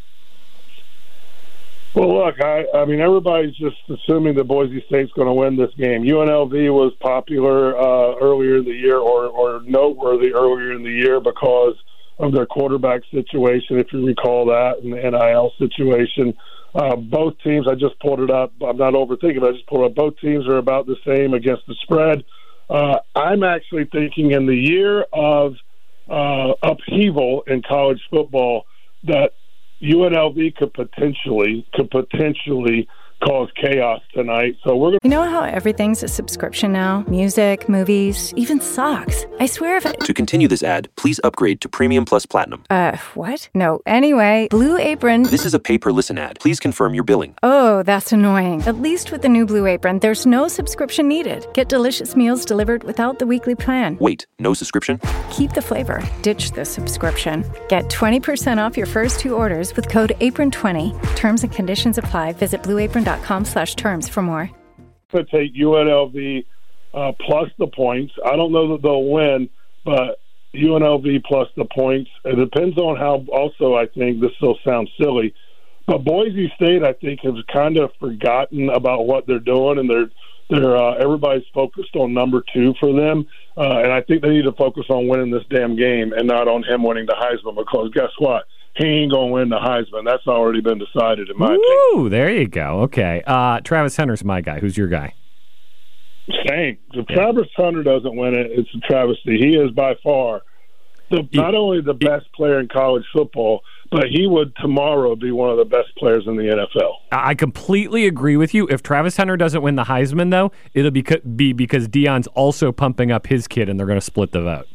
Well, look, I, I mean, everybody's just assuming that Boise State's going to win this game. U N L V was popular uh, earlier in the year or, or noteworthy earlier in the year because of their quarterback situation, if you recall that, and the N I L situation. Uh, both teams, I just pulled it up. I'm not overthinking it. I just pulled it up. Both teams are about the same against the spread. Uh, I'm actually thinking in the year of uh, upheaval in college football that U N L V could potentially could potentially cause chaos tonight. So we're gonna- You know how everything's a subscription now? Music, movies, even socks. I swear if it... To continue this ad, please upgrade to Premium Plus Platinum. Uh, what? No. Anyway, Blue Apron... This is a pay-per-listen ad. Please confirm your billing. Oh, that's annoying. At least with the new Blue Apron, there's no subscription needed. Get delicious meals delivered without the weekly plan. Wait, no subscription? Keep the flavor. Ditch the subscription. Get twenty percent off your first two orders with code apron twenty. Terms and conditions apply. Visit blue apron dot com slash terms for more. To take U N L V uh, plus the points. I don't know that they'll win, but U N L V plus the points. It depends on how, also, I think, this still sounds silly, but Boise State, I think, has kind of forgotten about what they're doing, and they're They're uh, everybody's focused on number two for them, uh, and I think they need to focus on winning this damn game and not on him winning the Heisman, because guess what? He ain't gonna win the Heisman. That's already been decided in my Ooh, opinion. there you go. Okay, uh, Travis Hunter's my guy. Who's your guy? Same. If Travis Hunter doesn't win it, it's a travesty. He is by far the, not only the best player in college football, but he would tomorrow be one of the best players in the N F L. I completely agree with you. If Travis Hunter doesn't win the Heisman, though, it'll be, be because Deion's also pumping up his kid, and they're going to split the vote.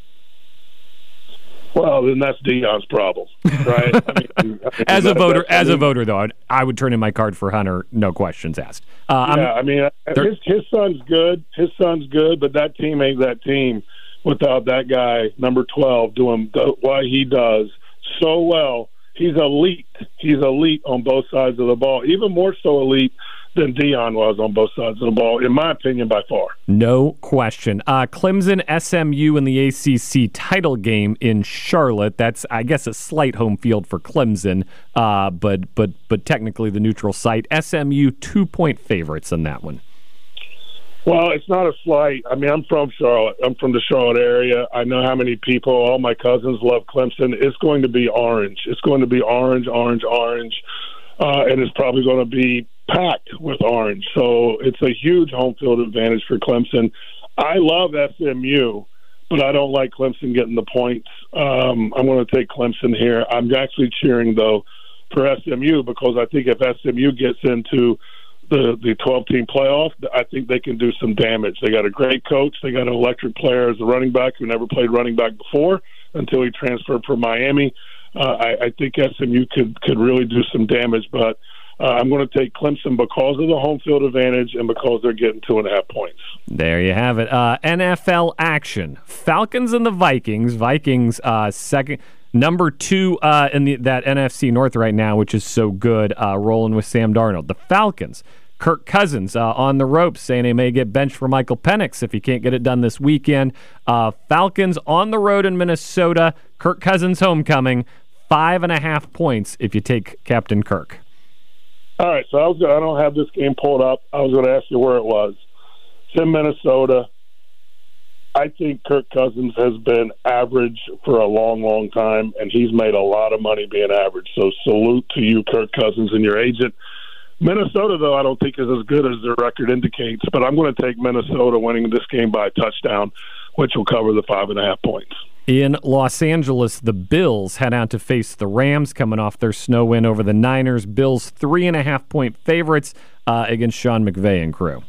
Well, then that's Deion's problem, right? I mean, I mean, as a that, voter, as I mean, a voter, though, I'd, I would turn in my card for Hunter, no questions asked. Uh, yeah, I mean, his, his son's good. His son's good, but that team ain't that team without that guy, number twelve, doing the, what he does so well. He's elite. He's elite on both sides of the ball, even more so elite than Deion was on both sides of the ball, in my opinion, by far. No question. Uh, Clemson, S M U in the A C C title game in Charlotte. That's, I guess, a slight home field for Clemson, uh, but but but technically the neutral site. S M U two-point favorites in that one. Well, it's not a slight. I mean, I'm from Charlotte. I'm from the Charlotte area. I know how many people, all my cousins love Clemson. It's going to be orange. It's going to be orange, orange, orange, uh, and it's probably going to be packed with orange. So it's a huge home field advantage for Clemson. I love S M U, but I don't like Clemson getting the points. Um, I'm going to take Clemson here. I'm actually cheering, though, for S M U because I think if S M U gets into the the twelve-team playoff, I think they can do some damage. They got a great coach. They got an electric player as a running back who never played running back before until he transferred from Miami. Uh, I, I think S M U could, could really do some damage, but uh, I'm going to take Clemson because of the home field advantage and because they're getting two and a half points. There you have it. Uh, N F L action. Falcons and the Vikings. Vikings uh, second. Number two uh, in the, that N F C North right now, which is so good, uh, rolling with Sam Darnold. The Falcons, Kirk Cousins uh, on the ropes, saying he may get benched for Michael Penix if he can't get it done this weekend. Uh, Falcons on the road in Minnesota. Kirk Cousins homecoming, five and a half points if you take Captain Kirk. All right, so I, was, I don't have this game pulled up. I was going to ask you where it was. It's in Minnesota. I think Kirk Cousins has been average for a long, long time, and he's made a lot of money being average. So salute to you, Kirk Cousins, and your agent. Minnesota, though, I don't think is as good as their record indicates, but I'm going to take Minnesota winning this game by a touchdown, which will cover the five and a half points. In Los Angeles, the Bills head out to face the Rams, coming off their snow win over the Niners. Bills three and a half point favorites uh, against Sean McVay and crew.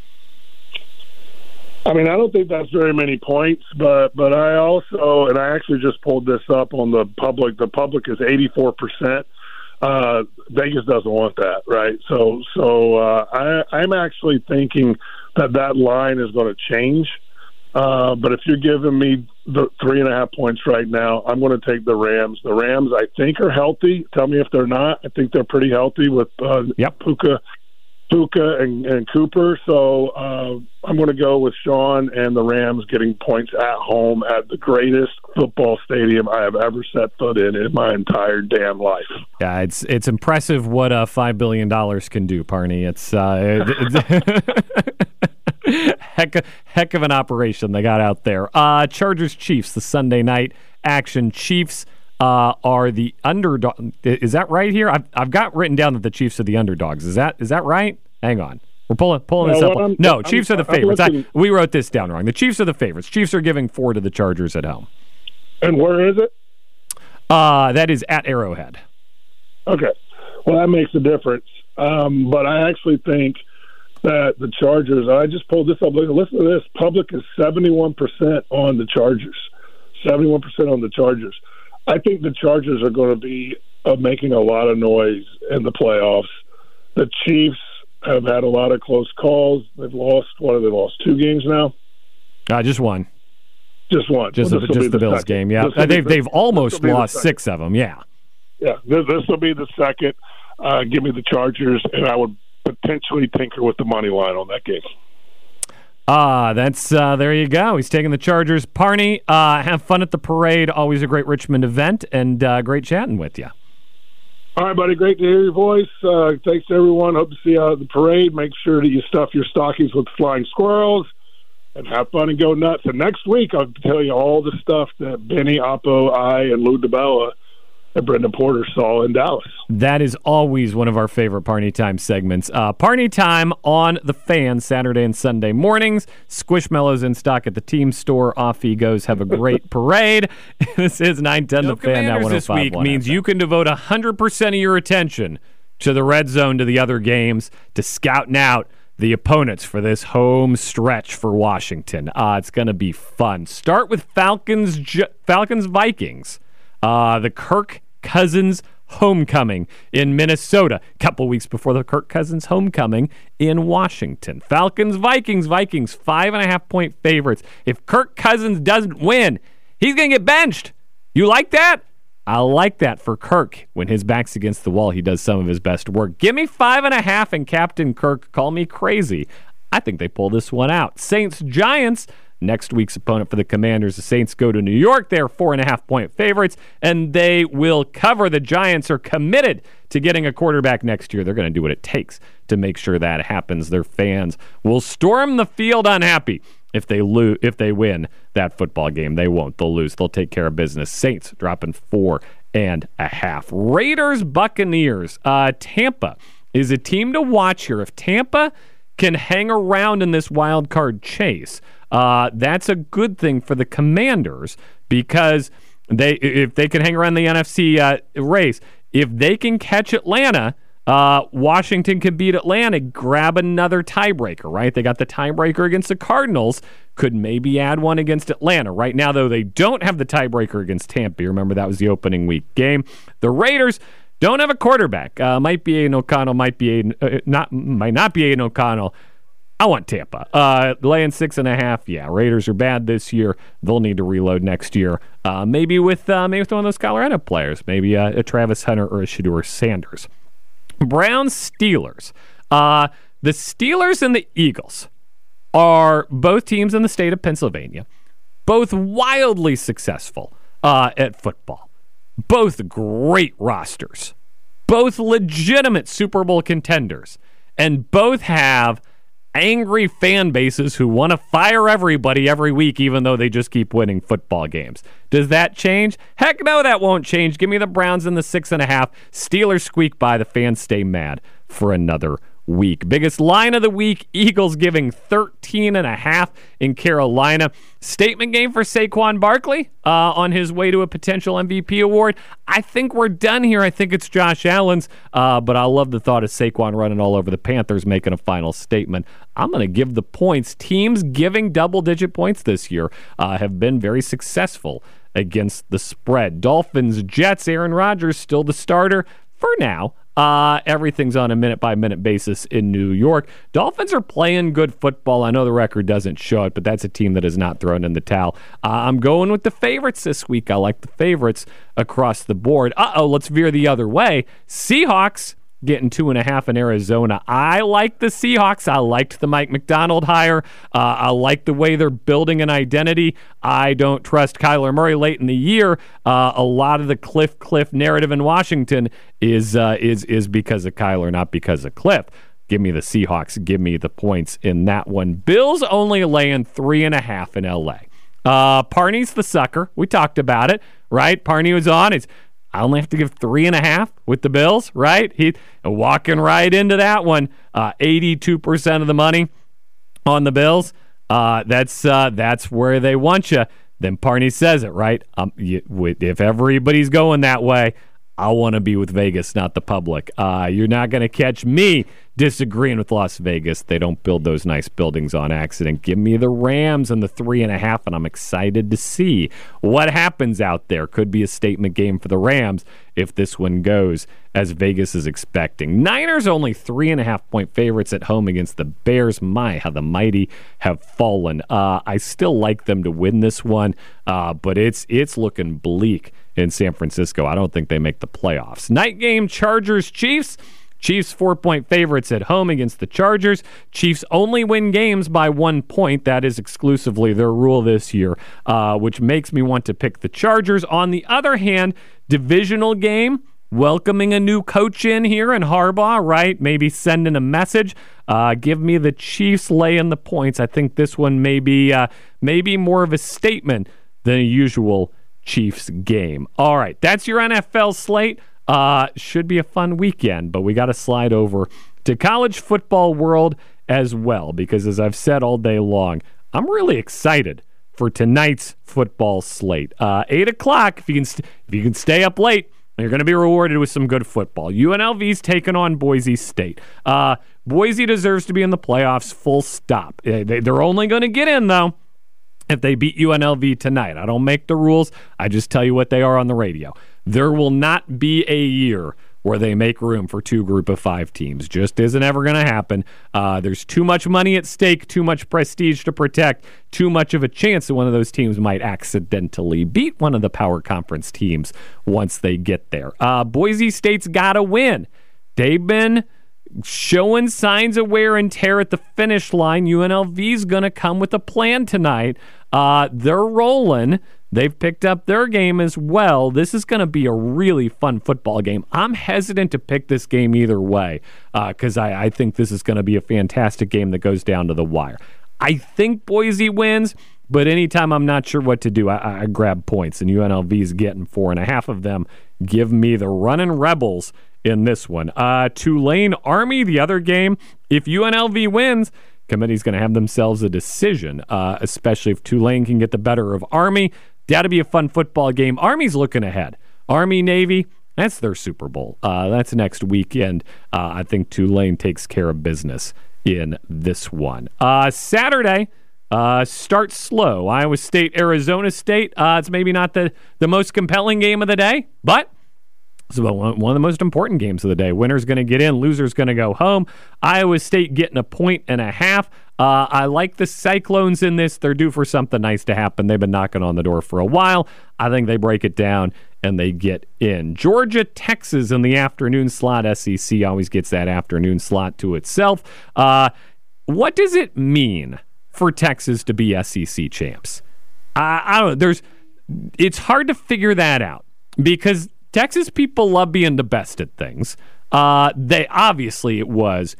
I mean, I don't think that's very many points, but but I also, and I actually just pulled this up on the public. The public is eighty-four percent. Uh, Vegas doesn't want that, right? So so uh, I, I'm actually thinking that that line is going to change. Uh, but if you're giving me the three and a half points right now, I'm going to take the Rams. The Rams, I think, are healthy. Tell me if they're not. I think they're pretty healthy with uh, yep. Puka. Puka and, and Cooper, so uh, I'm going to go with Sean and the Rams getting points at home at the greatest football stadium I have ever set foot in in my entire damn life. Yeah, it's it's impressive what uh, five billion dollars can do, Parney. It's, uh, it's heck, heck of an operation they got out there. Uh, Chargers-Chiefs, the Sunday night action. Chiefs Uh, are the underdog. Is that right here? I've I've got written down that the Chiefs are the underdogs. Is that is that right? Hang on, we're pulling pulling no, this up. I'm, no, I'm, Chiefs I'm, are the favorites. I, looking, we wrote this down wrong. The Chiefs are the favorites. Chiefs are giving four to the Chargers at home. And where is it? Uh, that is at Arrowhead. Okay, well that makes a difference. Um, but I actually think that the Chargers. I just pulled this up. Listen to this. Public is seventy-one percent on the Chargers. seventy-one percent on the Chargers. I think the Chargers are going to be uh, making a lot of noise in the playoffs. The Chiefs have had a lot of close calls. They've lost, what have they lost, two games now? Uh, just one. Just one. Just, well, the, just the, the Bills second. game, yeah. Uh, they've, the, they've almost lost the six of them, yeah. Yeah, this, this will be the second. Uh, give me the Chargers, and I would potentially tinker with the money line on that game. Ah, that's uh, there you go. He's taking the Chargers. Parney, uh, have fun at the parade. Always a great Richmond event, and uh, great chatting with you. All right, buddy. Great to hear your voice. Uh, thanks to everyone. Hope to see you out at the parade. Make sure that you stuff your stockings with flying squirrels and have fun and go nuts. And next week, I'll tell you all the stuff that Benny, Oppo, I, and Lou DeBella and Brendan Porter saw in Dallas. That is always one of our favorite Parney Time segments. Uh, Parney Time on The Fan, Saturday and Sunday mornings. Squishmallows in stock at the team store. Off he goes. Have a great parade. This is nine ten No The Fan. That Commanders this week means you can devote one hundred percent of your attention to the red zone, to the other games, to scouting out the opponents for this home stretch for Washington. Uh, it's going to be fun. Start with Falcons, Falcons Vikings. Uh, the Kirk Cousins homecoming in Minnesota, a couple weeks before the Kirk Cousins homecoming in Washington. Falcons, Vikings, Vikings, five and a half point favorites. If Kirk Cousins doesn't win, he's going to get benched. You like that? I like that for Kirk. When his back's against the wall, he does some of his best work. Give me five and a half and Captain Kirk. Call me crazy. I think they pull this one out. Saints, Giants. Next week's opponent for the Commanders, the Saints go to New York. They're four and a half point favorites, and they will cover. The Giants are committed to getting a quarterback next year. They're going to do what it takes to make sure that happens. Their fans will storm the field unhappy if they lose, if they win that football game. They won't. They'll lose. They'll take care of business. Saints dropping four and a half. Raiders, Buccaneers. Uh, Tampa is a team to watch here. If Tampa can hang around in this wild card chase, Uh, that's a good thing for the Commanders because they, if they can hang around the N F C uh, race, if they can catch Atlanta, uh, Washington can beat Atlanta, grab another tiebreaker, right? They got the tiebreaker against the Cardinals, could maybe add one against Atlanta. Right now, though, they don't have the tiebreaker against Tampa. Remember, that was the opening week game. The Raiders don't have a quarterback. Uh, might be Aiden O'Connell, might be Aiden, uh, not might not be Aiden O'Connell. I want Tampa. Uh, laying six and a half. Yeah, Raiders are bad this year. They'll need to reload next year. Uh, maybe with uh, maybe with one of those Colorado players. Maybe uh, a Travis Hunter or a Shedeur Sanders. Browns, Steelers. Uh, the Steelers and the Eagles are both teams in the state of Pennsylvania. Both wildly successful uh, at football. Both great rosters. Both legitimate Super Bowl contenders. And both have angry fan bases who want to fire everybody every week, even though they just keep winning football games. Does that change? Heck no, that won't change. Give me the Browns in the six and a half. Steelers squeak by. The fans stay mad for another week. Biggest line of the week, Eagles giving thirteen and a half in Carolina. Statement game for Saquon Barkley uh, on his way to a potential M V P award. I think we're done here. I think it's Josh Allen's, uh, but I love the thought of Saquon running all over the Panthers, making a final statement. I'm going to give the points. Teams giving double-digit points this year uh, have been very successful against the spread. Dolphins, Jets, Aaron Rodgers still the starter for now. Uh, everything's on a minute-by-minute basis in New York. Dolphins are playing good football. I know the record doesn't show it, but that's a team that has not thrown in the towel. Uh, I'm going with the favorites this week. I like the favorites across the board. Uh-oh, let's veer the other way. Seahawks getting two and a half in Arizona. I like the Seahawks. I liked the Mike McDonald hire. Uh, I like the way they're building an identity. I don't trust Kyler Murray late in the year. Uh, a lot of the Cliff Cliff narrative in Washington is uh, is is because of Kyler, not because of Cliff. Give me the Seahawks. Give me the points in that one. Bills only laying three and a half in L A. Uh, Parney's the sucker. We talked about it, right? Parney was on. It's I only have to give three and a half with the Bills, right? He walking right into that one. Uh, eighty-two percent of the money on the Bills. Uh, that's uh, that's where they want you. Then Parney says it, right? Um, you, if everybody's going that way, I want to be with Vegas, not the public. Uh, you're not going to catch me disagreeing with Las Vegas. They don't build those nice buildings on accident. Give me the Rams and the three and a half, and I'm excited to see what happens out there. Could be a statement game for the Rams if this one goes as Vegas is expecting. Niners only three and a half point favorites at home against the Bears. My, how the mighty have fallen. Uh, I still like them to win this one, uh, but it's it's looking bleak in San Francisco. I don't think they make the playoffs. Night game, Chargers-Chiefs. Chiefs four-point favorites at home against the Chargers. Chiefs only win games by one point. That is exclusively their rule this year, uh, which makes me want to pick the Chargers. On the other hand, divisional game, welcoming a new coach in here in Harbaugh, right? Maybe sending a message. Uh, give me the Chiefs laying the points. I think this one may be, uh, maybe more of a statement than a usual Chiefs game. All right, that's your N F L slate. Uh, should be a fun weekend, but we got to slide over to college football world as well, because as I've said all day long, I'm really excited for tonight's football slate. Uh, eight o'clock, if you can st- if you can stay up late, you're going to be rewarded with some good football. U N L V's taking on Boise State. Uh, Boise deserves to be in the playoffs, full stop. They, they're only going to get in, though, if they beat U N L V tonight. I don't make the rules. I just tell you what they are on the radio. There will not be a year where they make room for two group of five teams. Just isn't ever going to happen. Uh, there's too much money at stake, too much prestige to protect, too much of a chance that one of those teams might accidentally beat one of the power conference teams once they get there. Uh, Boise State's got to win. They've been showing signs of wear and tear at the finish line. U N L V's going to come with a plan tonight. Uh, they're rolling. They've picked up their game as well. This is going to be a really fun football game. I'm hesitant to pick this game either way because uh, I, I think this is going to be a fantastic game that goes down to the wire. I think Boise wins, but anytime I'm not sure what to do, I, I grab points, and U N L V is getting four and a half of them. Give me the running Rebels in this one. Uh, Tulane Army, the other game. If U N L V wins, committee's going to have themselves a decision, uh, especially if Tulane can get the better of Army. That'll be a fun football game. Army's looking ahead. Army, Navy, that's their Super Bowl. Uh, that's next weekend. Uh, I think Tulane takes care of business in this one. Uh, Saturday, uh, start slow. Iowa State, Arizona State. Uh, it's maybe not the, the most compelling game of the day, but it's one of the most important games of the day. Winner's going to get in, loser's going to go home. Iowa State getting a point and a half. Uh, I like the Cyclones in this. They're due for something nice to happen. They've been knocking on the door for a while. I think they break it down and they get in. Georgia, Texas in the afternoon slot. S E C always gets that afternoon slot to itself. Uh, what does it mean for Texas to be S E C champs? I, I don't know. There's, it's hard to figure that out because Texas people love being the best at things. Uh, they obviously it was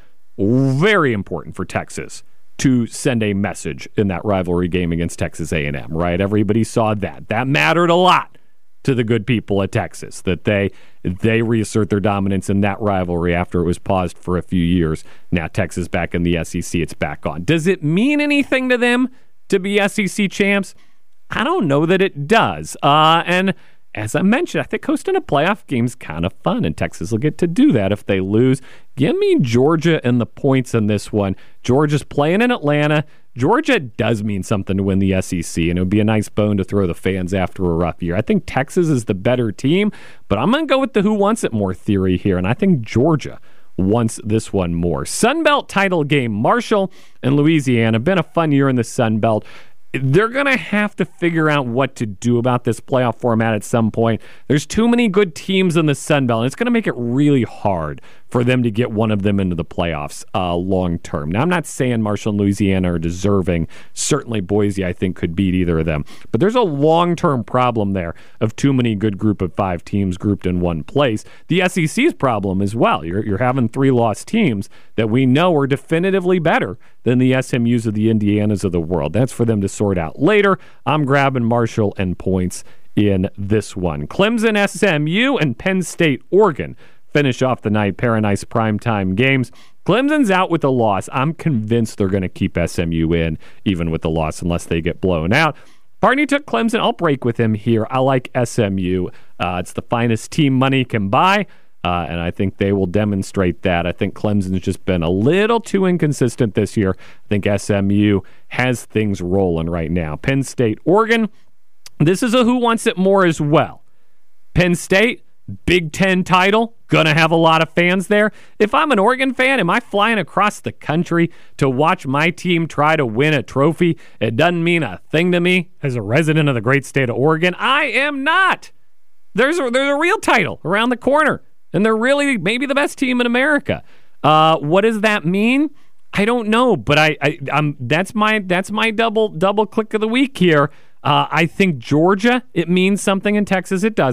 very important for Texas to send a message in that rivalry game against Texas A and M, right? Everybody saw that. That mattered a lot to the good people at Texas, that they they reassert their dominance in that rivalry after it was paused for a few years. Now Texas back in the S E C, it's back on. Does it mean anything to them to be S E C champs? I don't know that it does. Uh, and as I mentioned, I think hosting a playoff game is kind of fun, and Texas will get to do that if they lose. Give me Georgia and the points in this one. Georgia's playing in Atlanta. Georgia does mean something to win the S E C, and it would be a nice bone to throw the fans after a rough year. I think Texas is the better team, but I'm going to go with the who wants it more theory here, and I think Georgia wants this one more. Sun Belt title game. Marshall and Louisiana. Been a fun year in the Sun Belt. They're going to have to figure out what to do about this playoff format at some point. There's too many good teams in the Sun Belt, and it's going to make it really hard for them to get one of them into the playoffs uh, long term. Now, I'm not saying Marshall and Louisiana are deserving. Certainly Boise, I think, could beat either of them. But there's a long-term problem there of too many good group of five teams grouped in one place. The S E C's problem as well. You're, you're having three lost teams that we know are definitively better than the S M Us of the Indianas of the world. That's for them to sort out later. I'm grabbing Marshall and points in this one. Clemson, S M U, and Penn State, Oregon finish off the night. Pair of nice primetime games. Clemson's out with a loss. I'm convinced they're going to keep S M U in, even with the loss, unless they get blown out. Barney took Clemson. I'll break with him here. I like S M U. Uh, it's the finest team money can buy, uh, and I think they will demonstrate that. I think Clemson's just been a little too inconsistent this year. I think S M U has things rolling right now. Penn State, Oregon. This is a who wants it more as well. Penn State, Big Ten title, gonna have a lot of fans there. If I'm an Oregon fan, am I flying across the country to watch my team try to win a trophy? It doesn't mean a thing to me as a resident of the great state of Oregon. I am not. There's a, there's a real title around the corner, and they're really maybe the best team in America. Uh, what does that mean? I don't know, but I, I I'm that's my that's my double double click of the week here. Uh, I think Georgia, it means something. In Texas, it doesn't.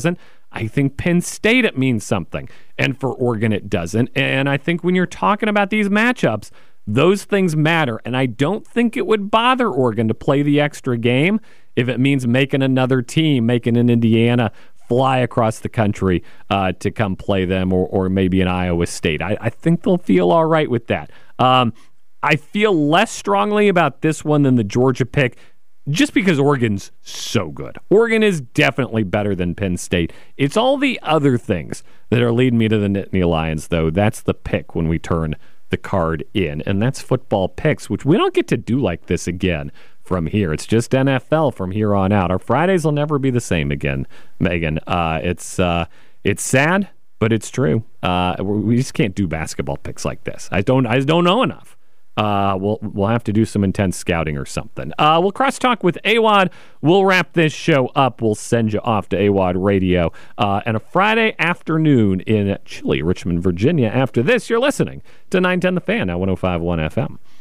I think Penn State, it means something. And for Oregon, it doesn't. And I think when you're talking about these matchups, those things matter. And I don't think it would bother Oregon to play the extra game if it means making another team, making an Indiana fly across the country uh, to come play them, or, or maybe an Iowa State. I, I think they'll feel all right with that. Um, I feel less strongly about this one than the Georgia pick, just because Oregon's so good. Oregon is definitely better than Penn State. It's all the other things that are leading me to the Nittany Lions, though. That's the pick when we turn the card in, and that's football picks, which we don't get to do like this again from here. It's just N F L from here on out. Our Fridays will never be the same again, Megan. Uh, it's uh, it's sad, but it's true. Uh, we just can't do basketball picks like this. I don't. I just don't know enough. Uh, we'll we'll have to do some intense scouting or something. Uh, we'll crosstalk with A W O D. We'll wrap this show up. We'll send you off to A W O D Radio uh, and a Friday afternoon in chilly Richmond, Virginia. After this, you're listening to nine ten The Fan at one oh five point one F M.